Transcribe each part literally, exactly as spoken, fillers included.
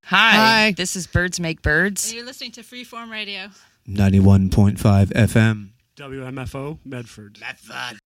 Hi, Hi. this is Birds Make Birds. And you're listening to Freeform Radio. ninety-one point five F M. W M F O, Medford. Medford.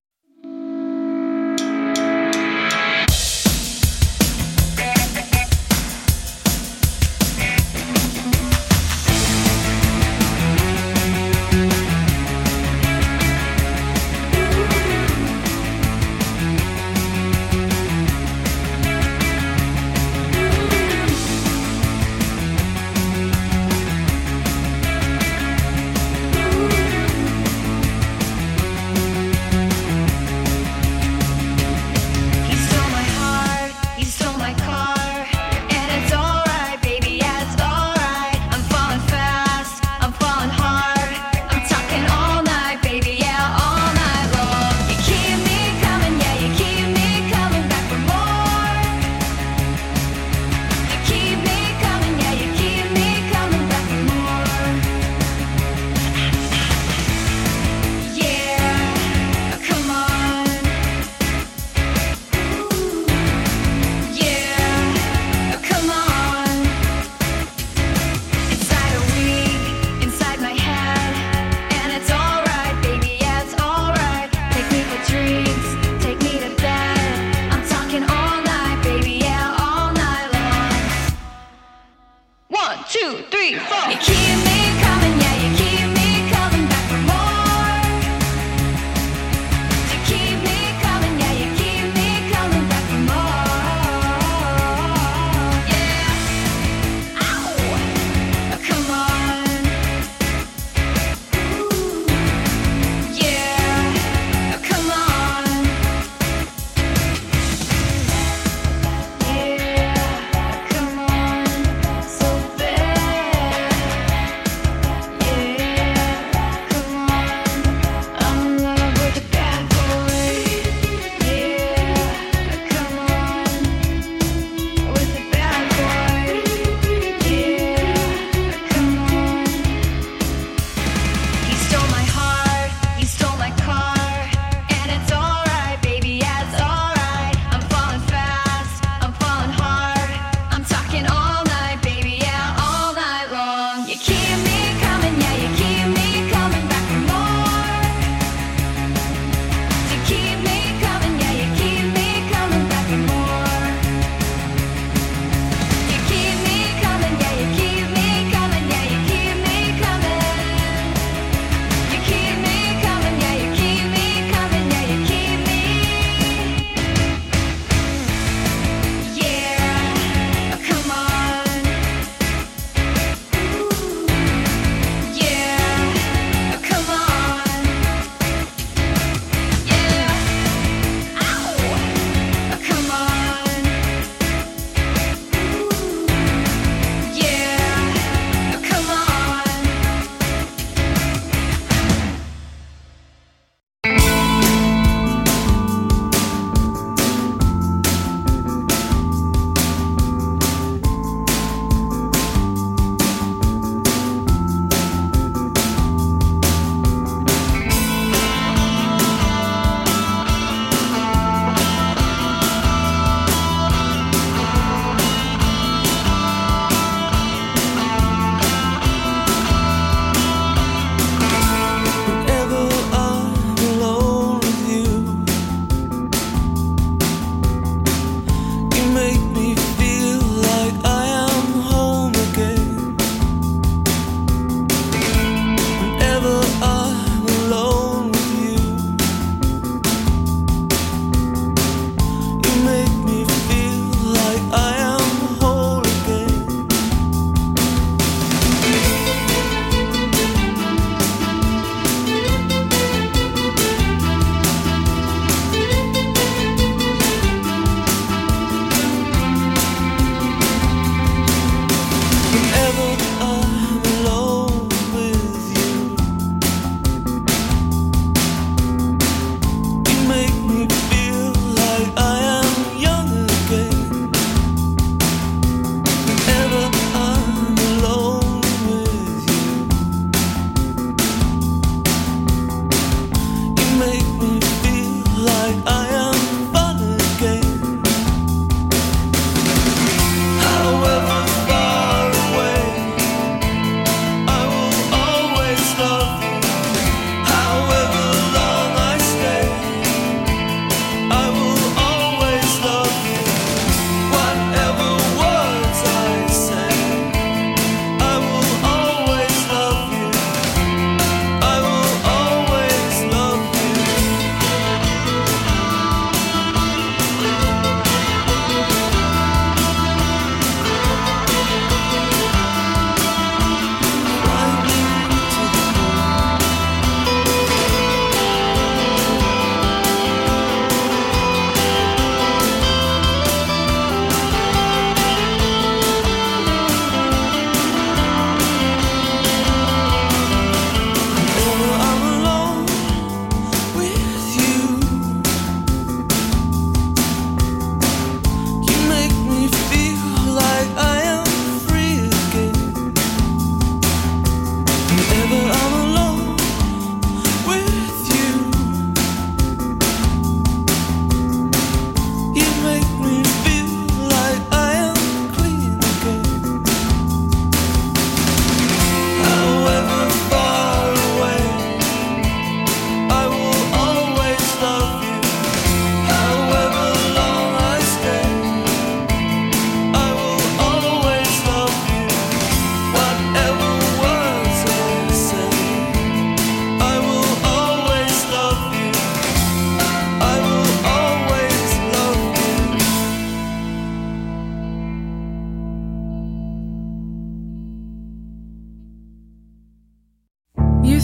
Yeah, come on, so bad.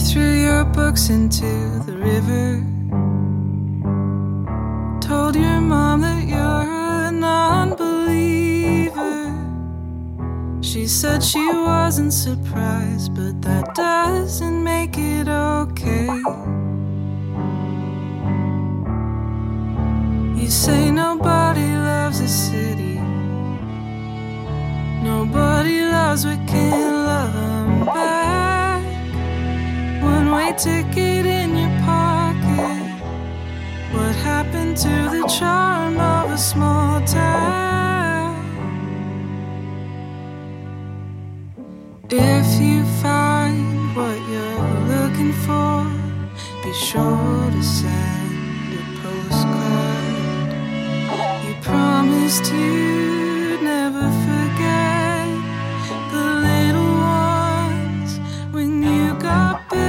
threw your books into the river. Told your mom that you're a non-believer. She said she wasn't surprised, but that doesn't make it okay. You say nobody loves a city, nobody loves what can't love 'em back. One-way ticket in your pocket. What happened to the charm of a small town? If you find what you're looking for, be sure to send a postcard. You promised you'd never forget the little ones when you got big.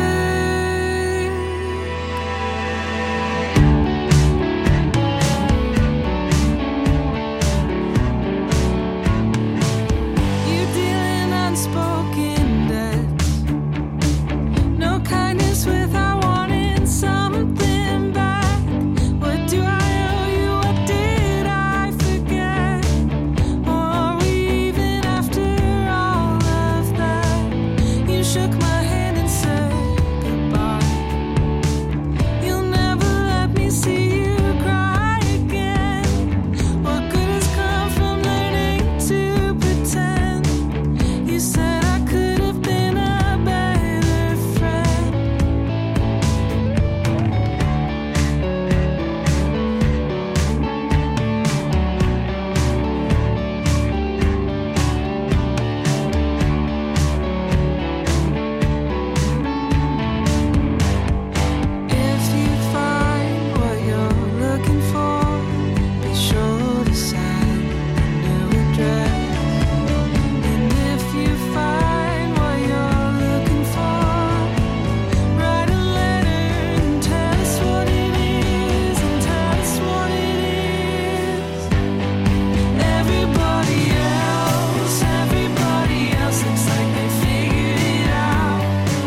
You're dealing unspoken debts, no kindness without wanting something back. What do I owe you? What did I forget? Or are we even after all of that? You shook my hand and said goodbye. You'll never let me see you cry again. What good has come from learning to pretend? You said I could have been a better friend. If you find what you're looking for, be sure to send a new address. And if you find what you're looking for, write a letter and tell us what it is, and tell us what it is. Everybody else, everybody else looks like they figured it out.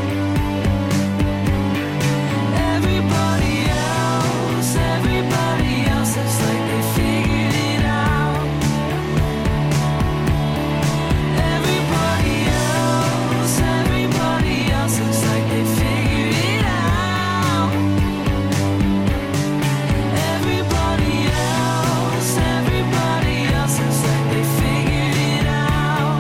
Everybody else, everybody else looks like they figured it out. Everybody else, everybody else looks like they figured it out. Everybody else, everybody else looks like they figured it out.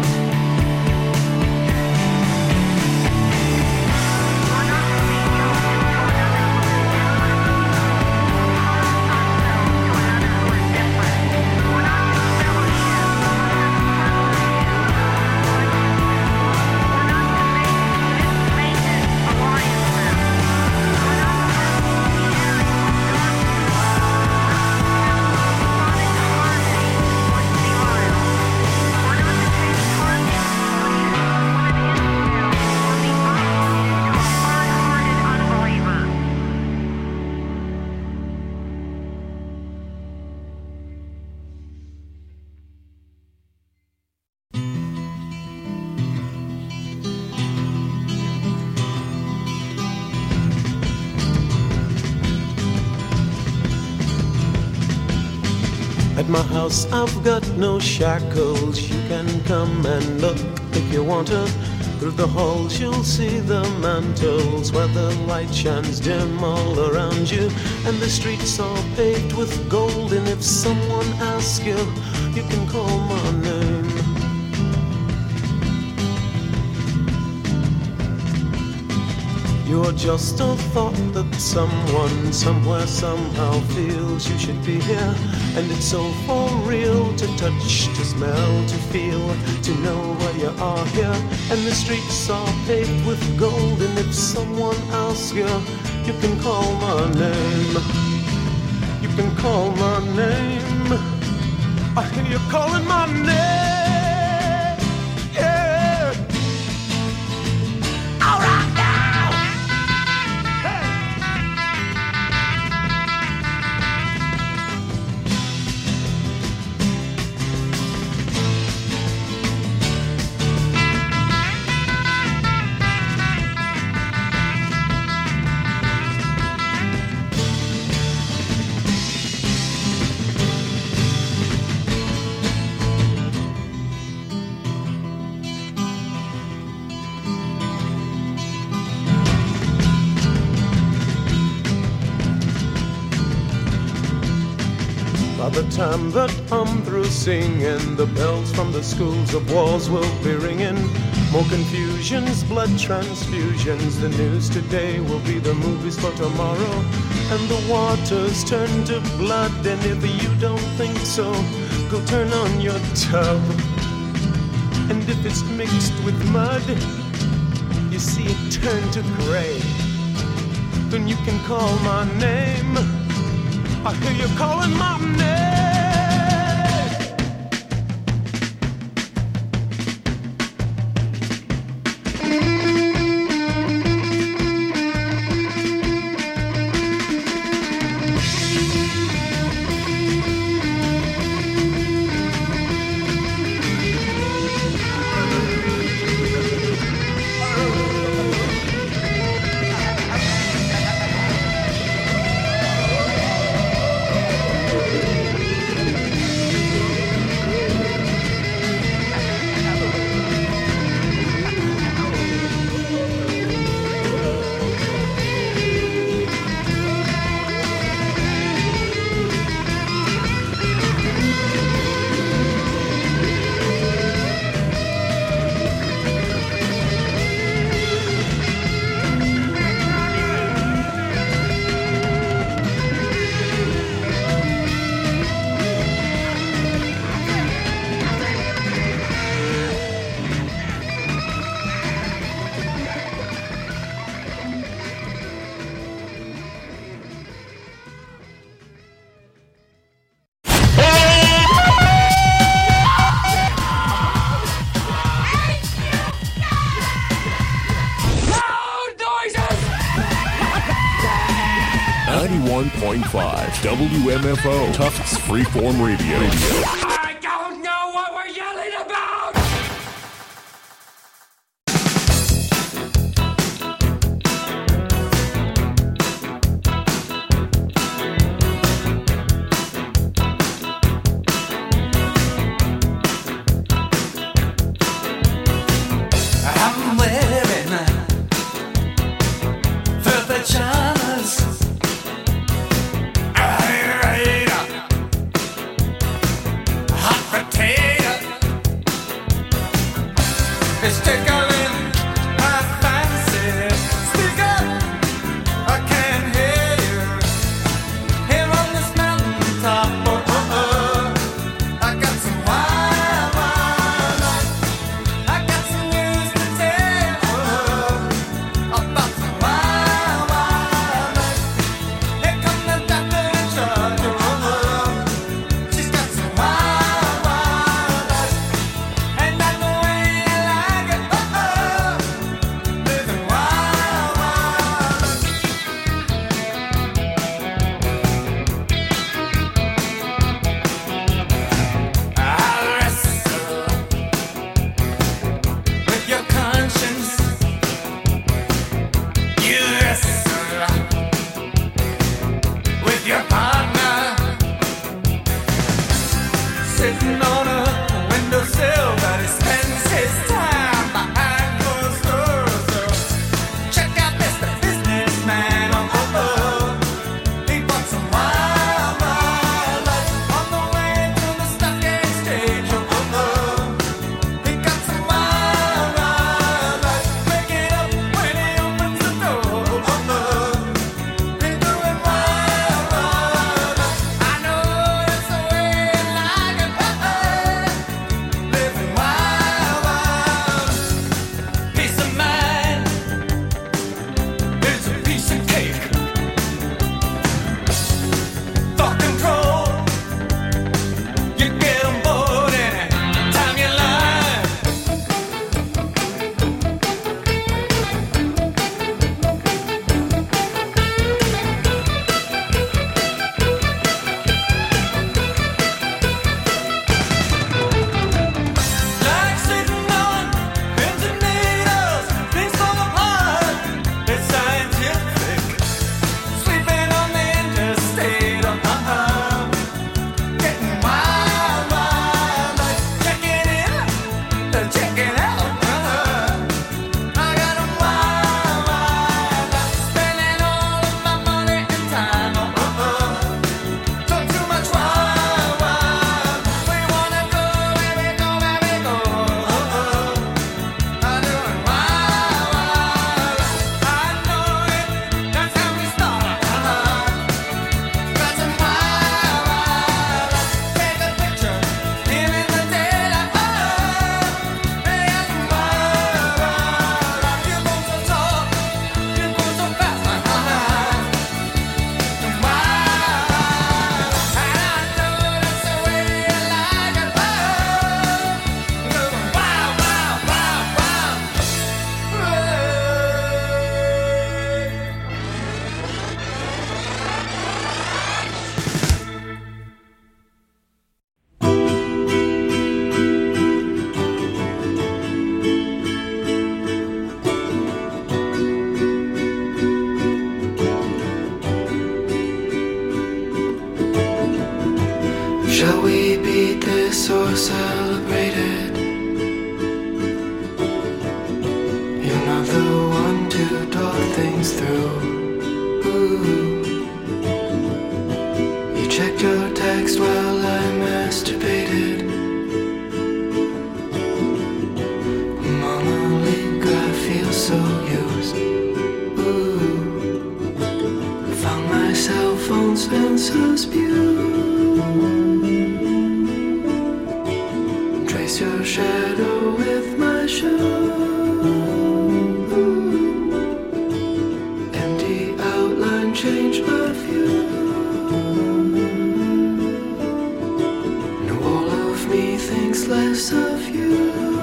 At my house I've got no shackles. You can come and look if you want to. Through the halls you'll see the mantles where the light shines dim all around you. And the streets are paved with gold. And if someone asks you, you can call my name. You're just a thought that someone, somewhere, somehow feels you should be here. And it's so for real to touch, to smell, to feel, to know where you are here. And the streets are paved with gold. And if someone asks you, you can call my name. You can call my name. I hear you calling my name. Yeah. All right now. Hey. time that I'm through singing, the bells from the schools of walls will be ringing. More confusions, blood transfusions. The news today will be the movies for tomorrow. And the waters turn to blood. And if you don't think so, go turn on your tub. And if it's mixed with mud, you see it turn to gray. Then you can call my name. I hear you calling my name. ninety-one point five W M F O, Tufts Freeform Radio. I don't know what we're yelling about! I'm wearing velvet pajamas. Hot potato. It's tickling my fancy. Speak up, I can't hear you. Here on this mountain top, oh, oh, oh. I got some wild, wild life. I got some news to tell, oh, about some wild, wild life. Here come the doctor in charge, oh, oh. She's got some wild, wild life. And I know ain't like it, oh, oh. Living wild, wild life. I'll wrestle with your conscience. You wrestle with your partner. Sitting on a windowsill, but he spends his time behind closed doors. So check out Mister Businessman. Oh, oh, oh. He bought some wild, wild life on the way to the stock exchange. Oh, oh, oh. He got some wild, wild life. Wake it up when he opens the door. Oh, oh, oh. He's doing wild, wild life. I know that's the way I like it. Oh, oh. Living celebrated. You're not the one to talk things through. Ooh. You checked your text while I masturbated. Mama League, I feel so used. Ooh. Found myself on Spencer's Pew. Trace your shadow with my shoe. Empty outline, change my view. No, all of me thinks less of you.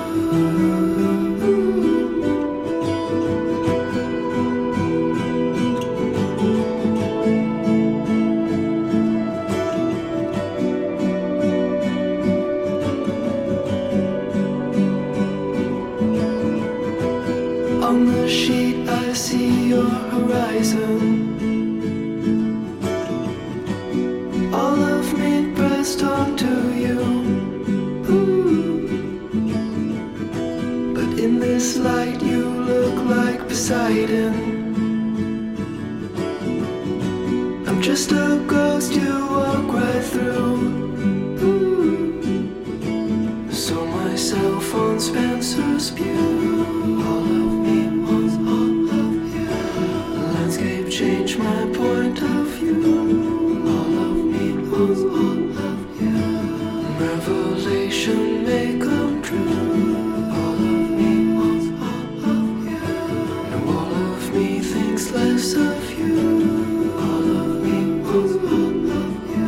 On the sheet I see your horizon. All of me pressed onto you. Ooh. But in this light you look like Poseidon. I'm just a ghost you walk right through. Ooh. Saw myself on Spencer's Pew. All of me wants all of you. The landscape changed my point of view. All of me wants all of you. Revelation may come true. All of me wants all of you. No, all of me thinks less of you. All of me wants all of you.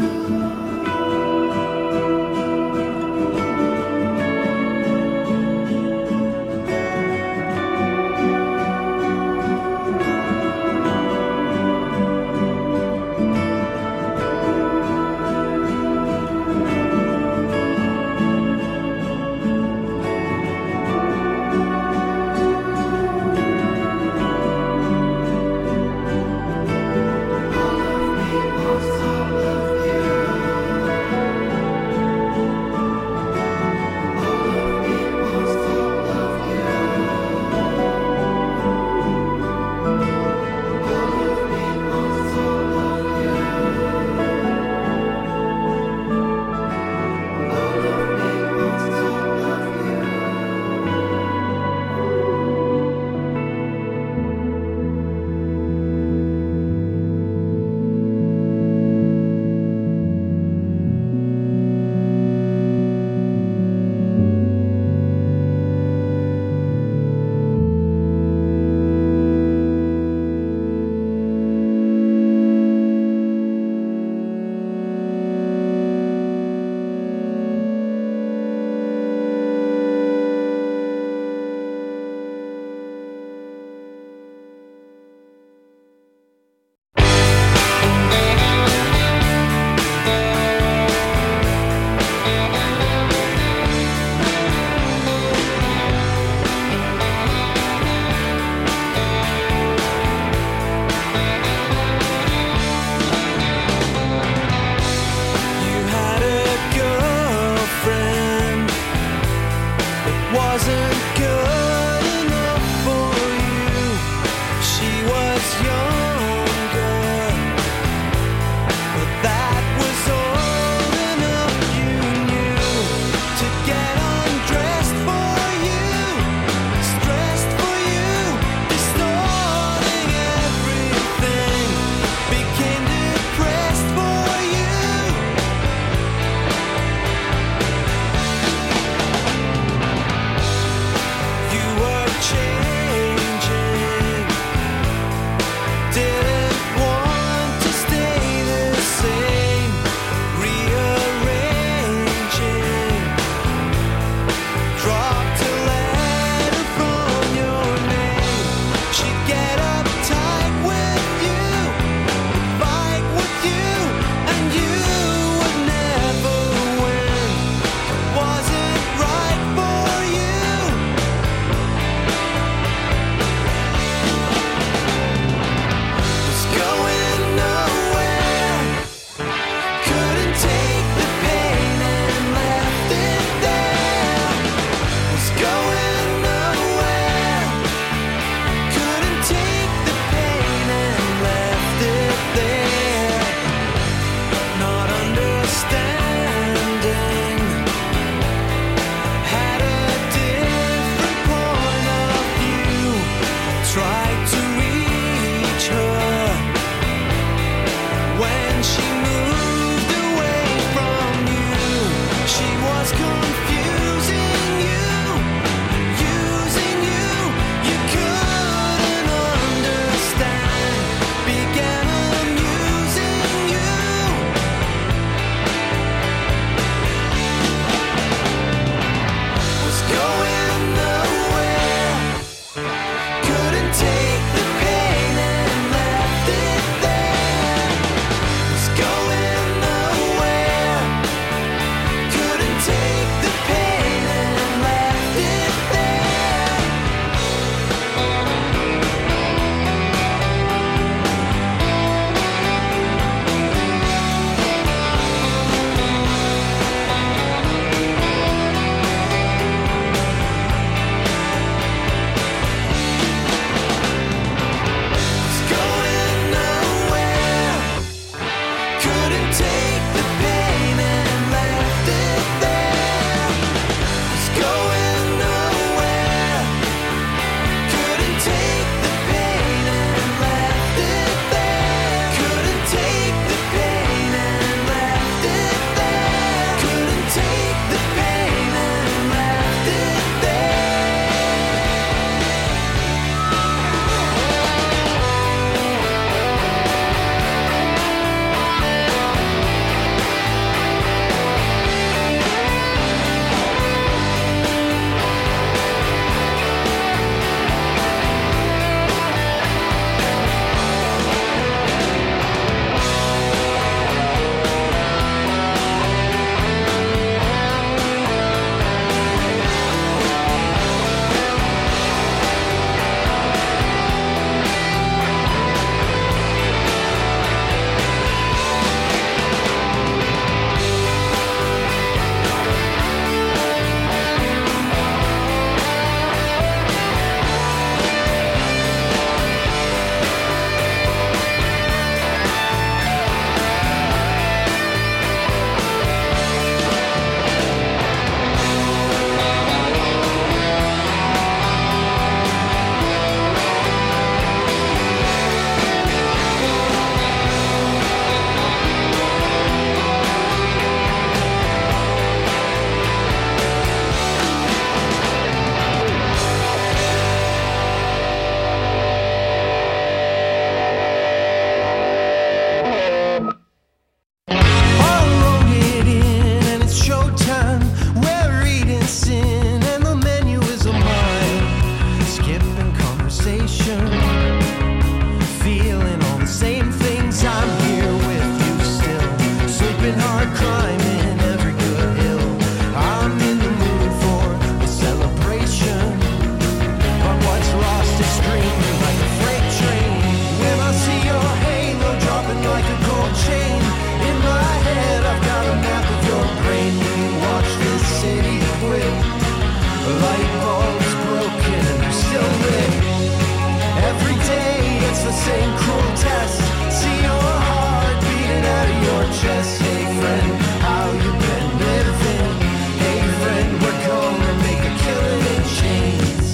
Light bulbs broken and they're still lit. Every day it's the same cruel test. See your heart beating out of your chest. Hey friend, how you been living? Hey friend, we're gonna make a killing in chains.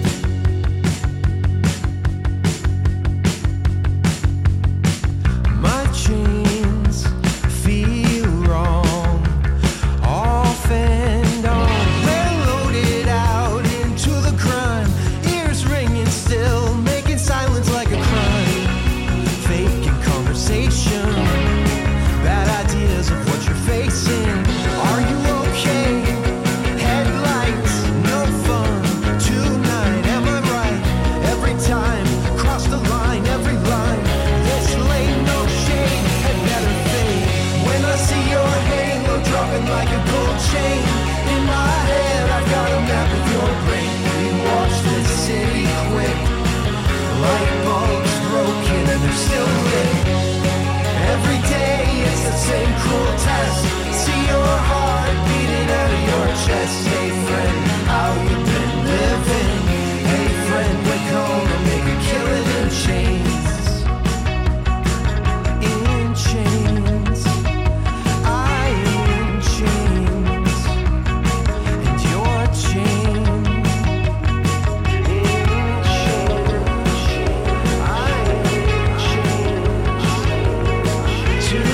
My chains feel wrong, off and on. We're loaded out into the crime, ears ringing still, making silence like a crime. Faking conversation, bad ideas of what you're facing. Are you okay? Headlights, no fun tonight. Am I right? Every time, cross the line, every line. This lane, no shade, had better fade. When I see your halo dropping like a gold chain in my head, I've got a map of your brain. We watch this city quick. Light bulbs broken and they're still lit. Every day it's the same cruel test. See your heart beating out of your chest. Hey friend, how you been living? Hey friend, we're gonna make a killing in chains. In chains, I am in chains, and your chain. In chains, I am in chains. Too.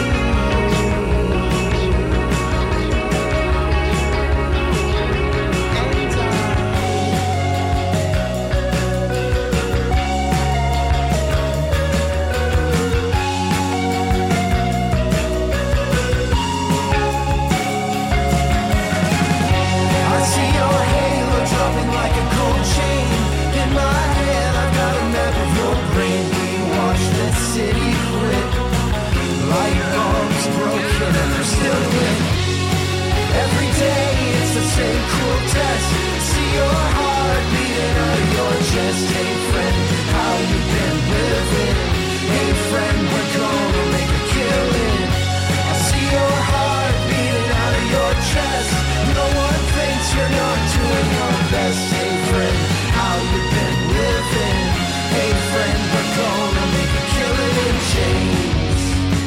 I see your halo dropping like a gold chain in my head. I've got a map of your brain. We watch this city quit. Light bulbs broken and they're still lit. Every day it's the same cruel test. See your heart beating out of your chest. Hey friend, how you been living? Hey friend, we're gonna make a killing. I see your heart beating out of your chest. No one thinks you're not doing your best. Hey friend, how you been living? Hey friend, we're gonna make a killing in chains.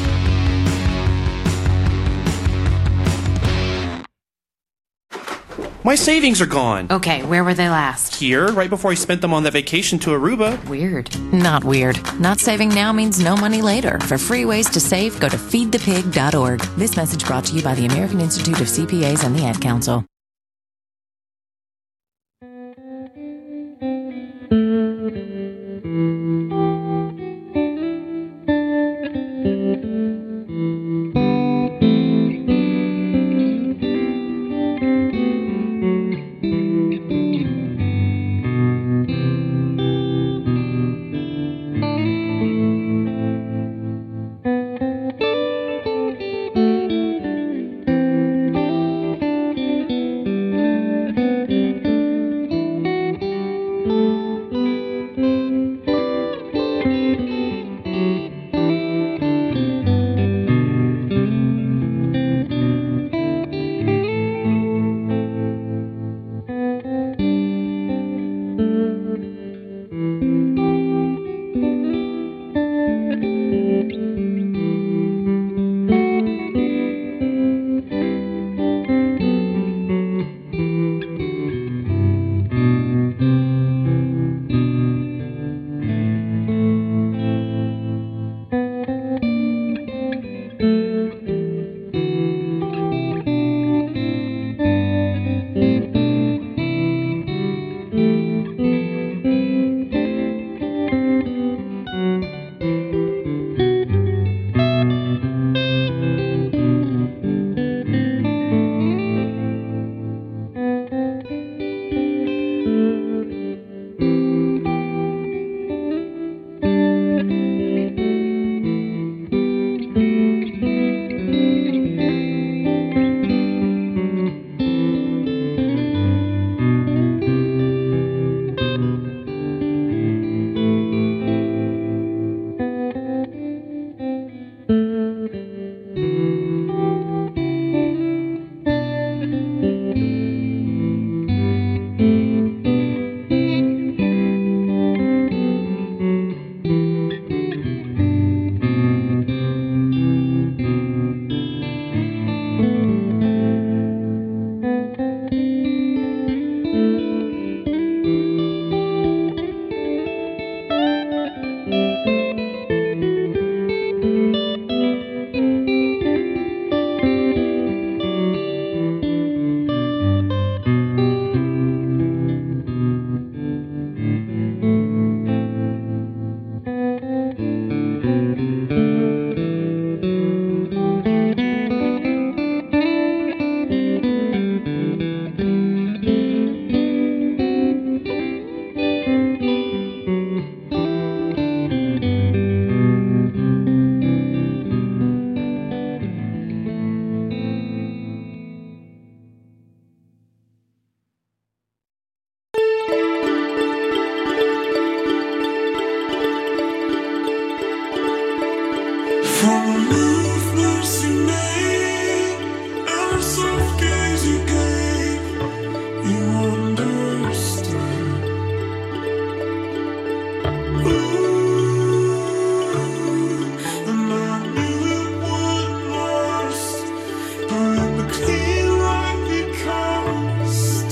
My savings are gone. Okay, where were they last? Here, right before I spent them on that vacation to Aruba. Weird. Not weird. Not saving now means no money later. For free ways to save, go to feed the pig dot org. This message brought to you by the American Institute of C P As and the Ad Council.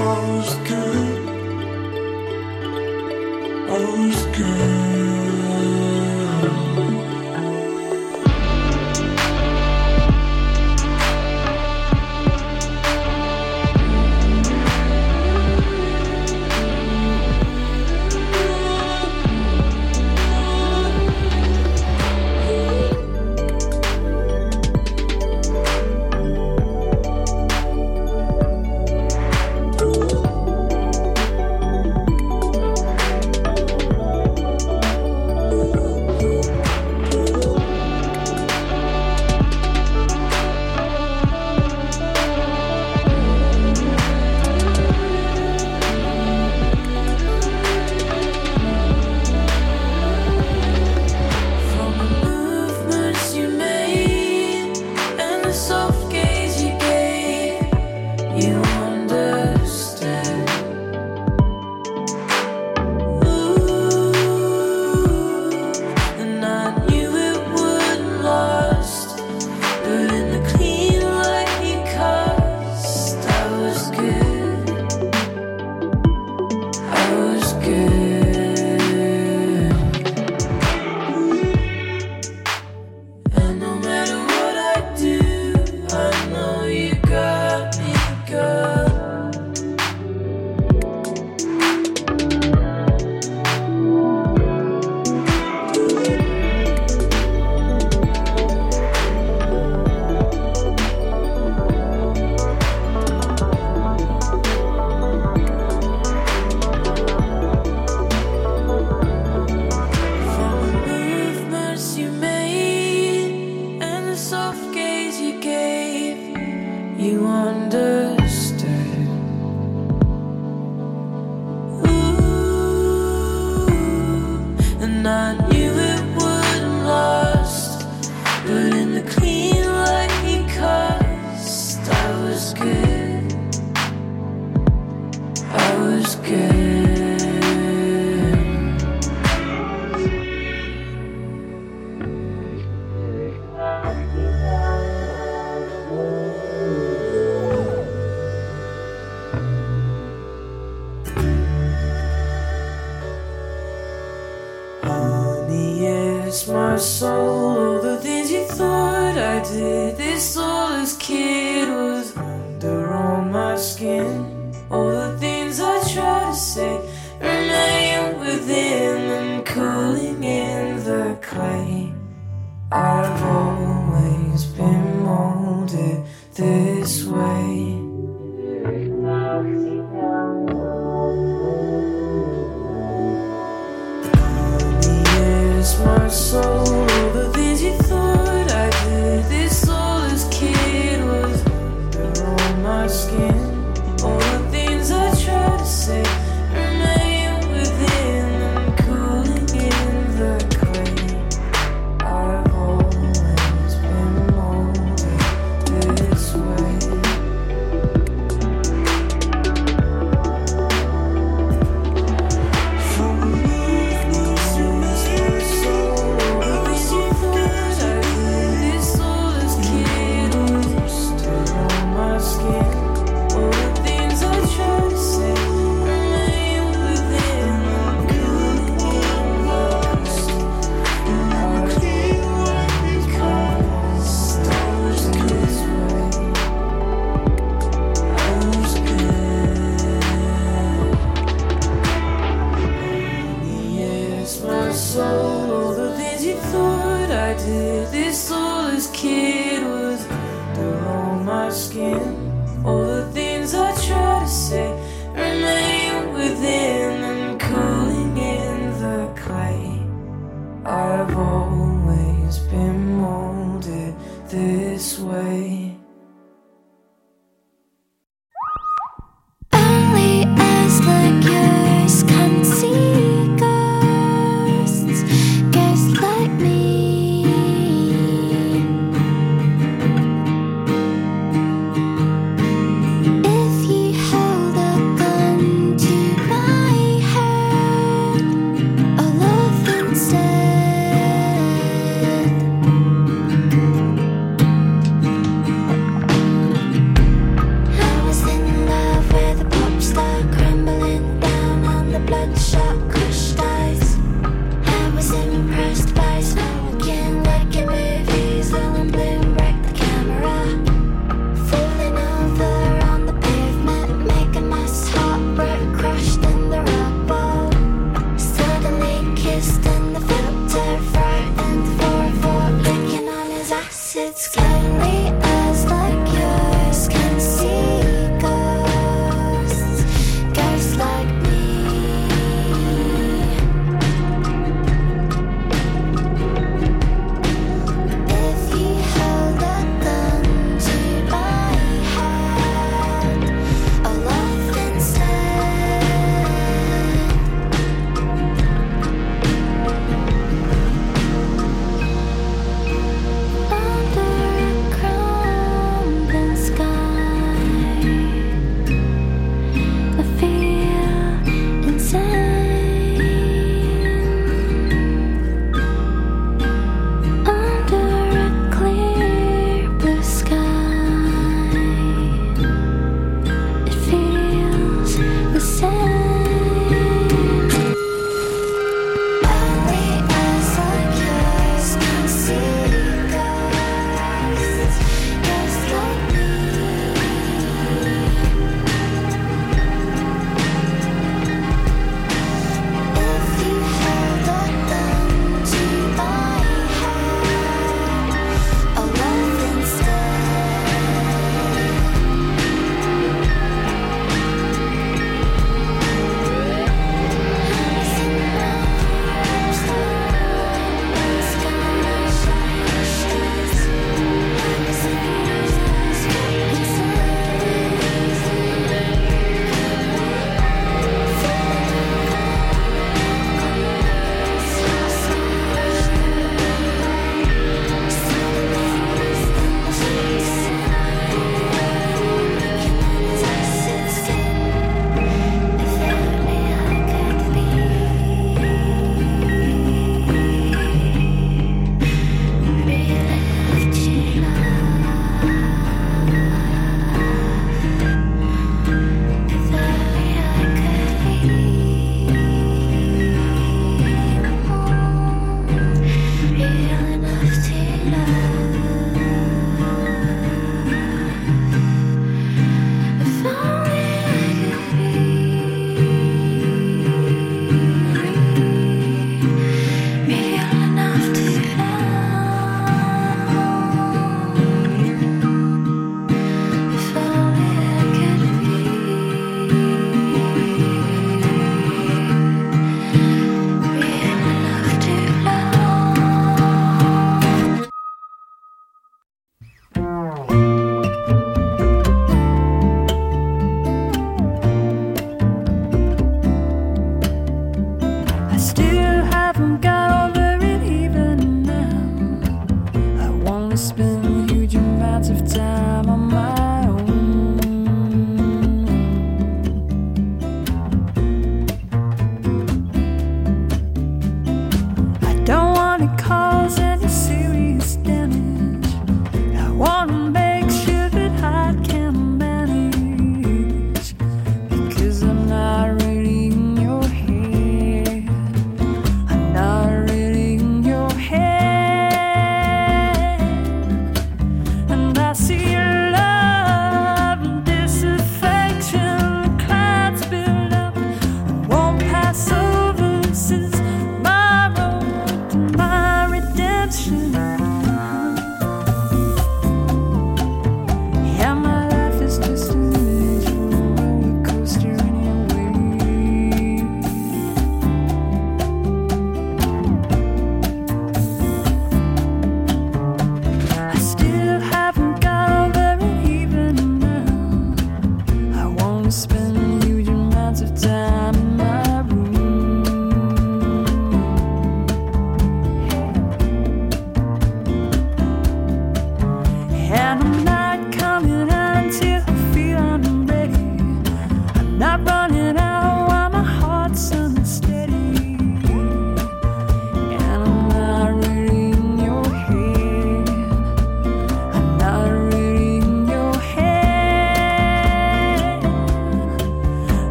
This way.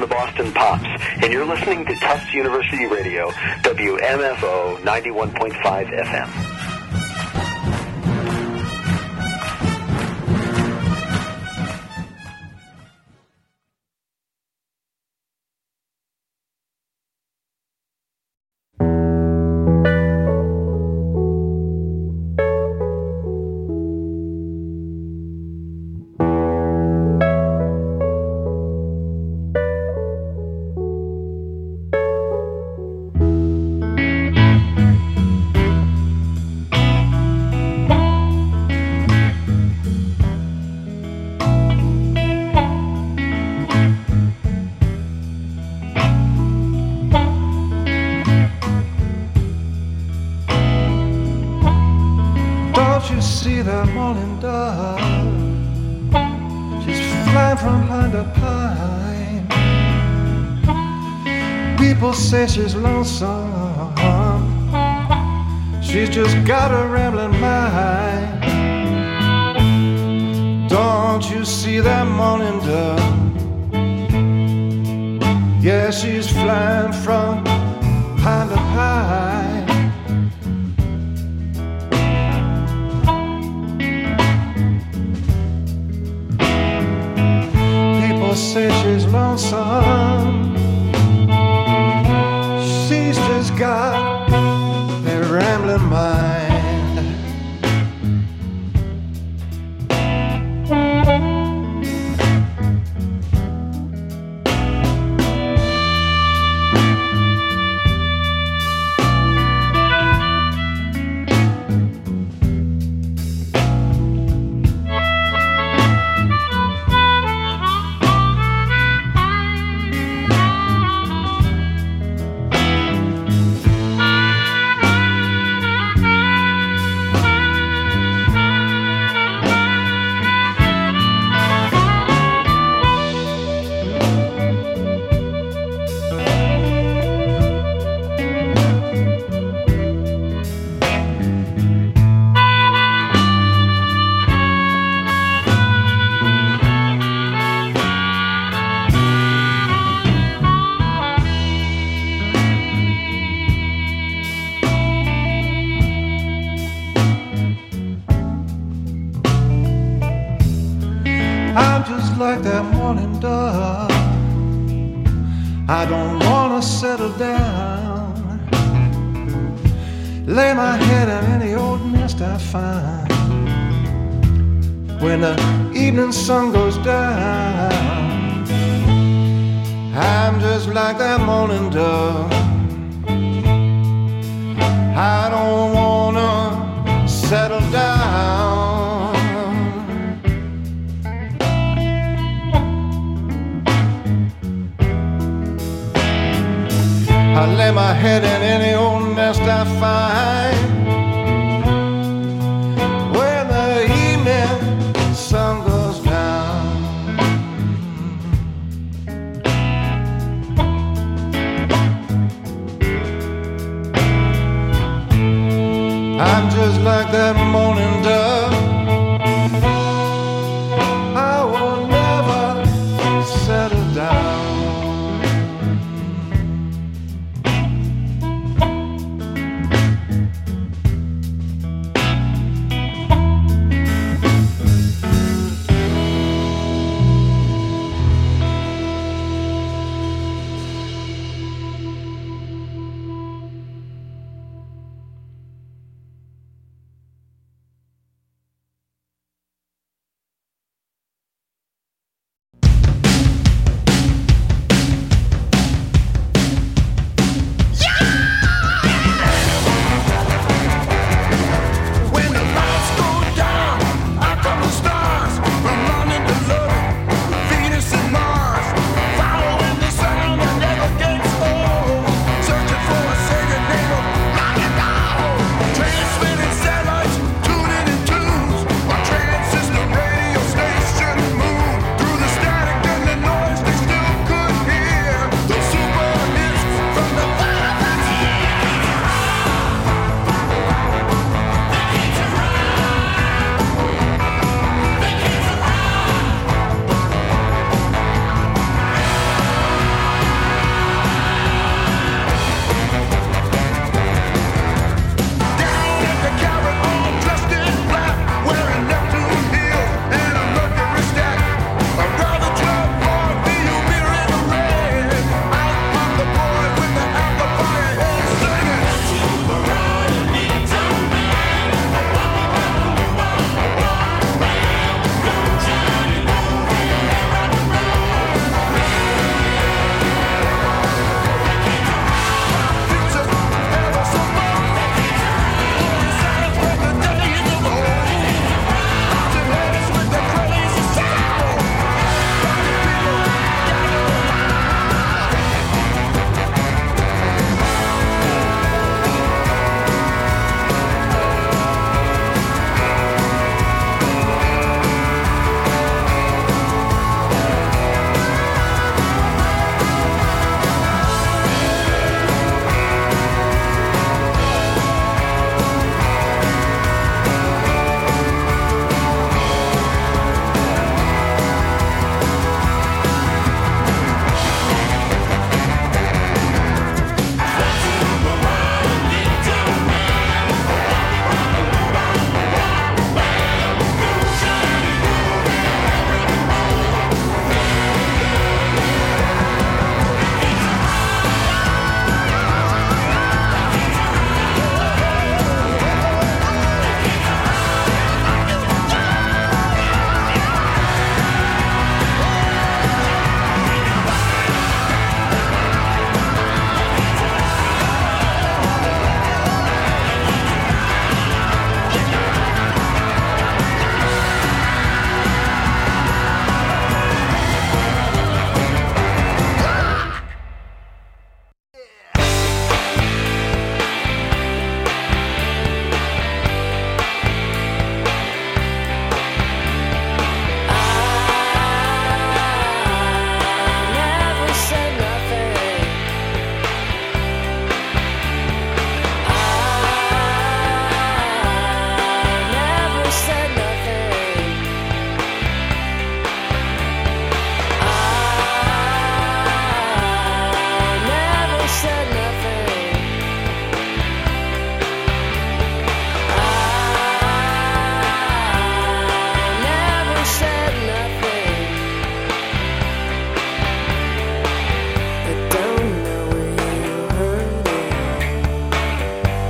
the Boston Pops, and you're listening to Tufts University Radio, W M F O ninety-one point five F M. Say she's lonesome, she's just got a rambling mind. Don't you see that morning dove? Yeah, she's flying from pine to pine. People say she's lonesome, she's just got a rambling mind. Like that morning dove, I don't wanna settle down, lay my head in any old nest I find. When the evening sun goes down, I'm just like that morning dove. I don't wanna settle down, I lay my head in any old nest I find. When the evening sun goes down, I'm just like that morning dove. I will never settle down.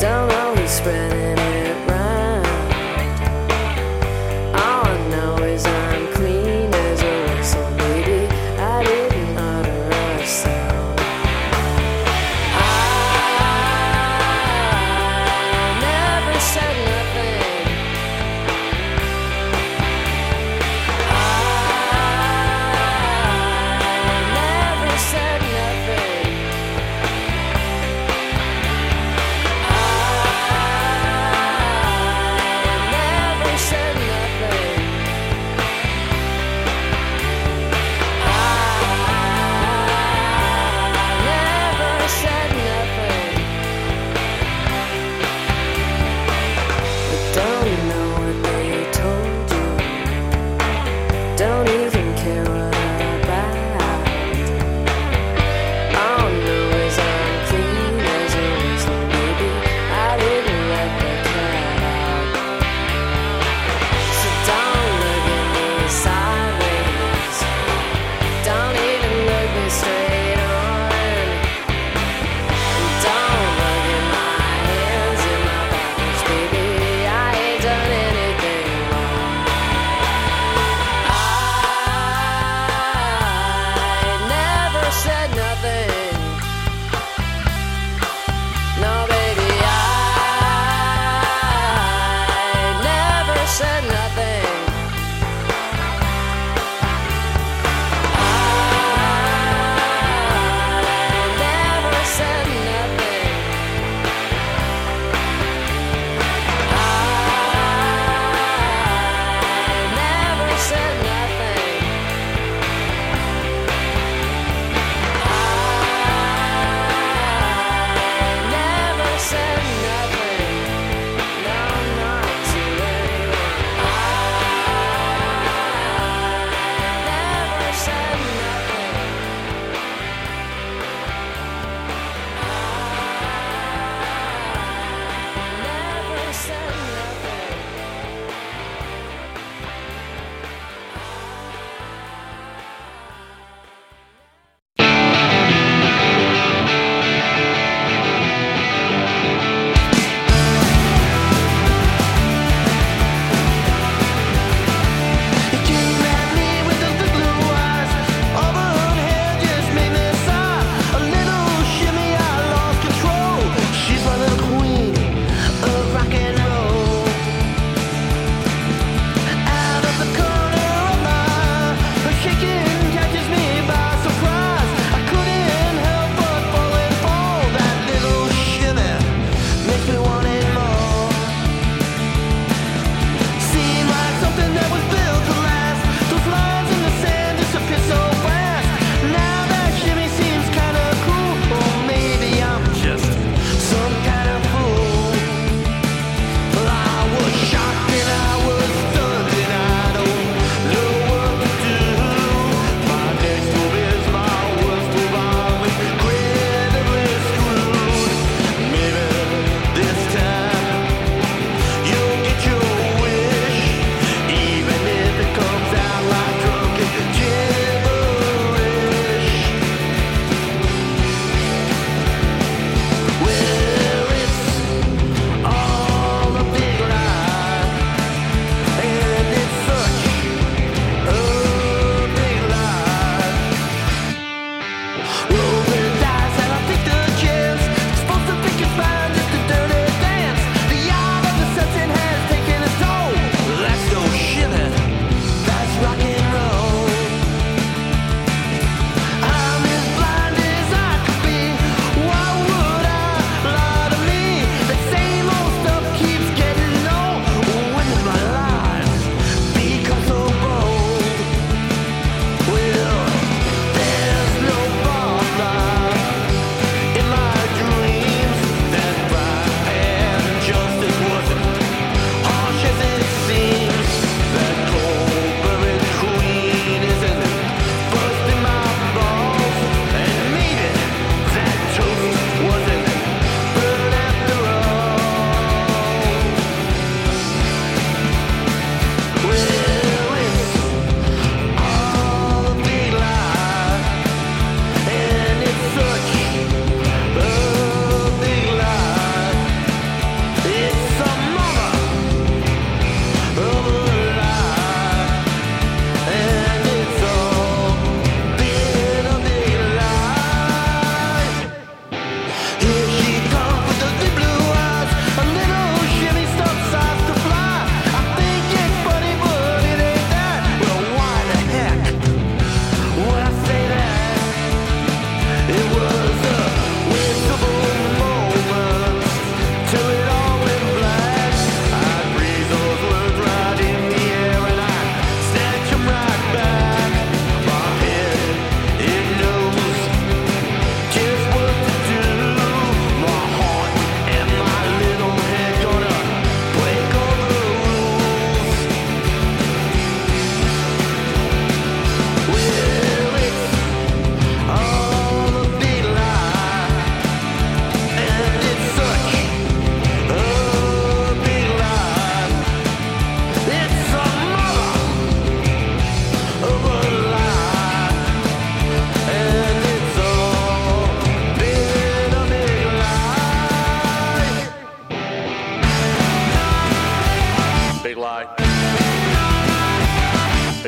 Don't know who's spreading it round. All I know is I'm clean as a whistle, baby. I didn't utter a sound. I never said nothing. I never said nothing. I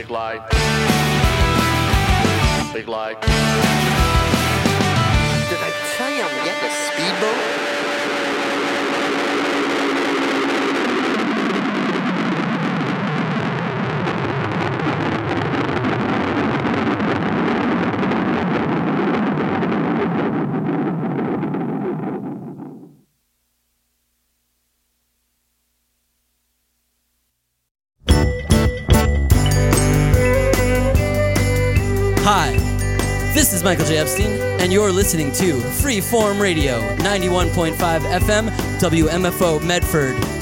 Big light. Big light. Did I tell you I'm getting a speedboat? Hi, this is Michael J. Epstein, and you're listening to Freeform Radio, ninety-one point five F M, W M F O Medford.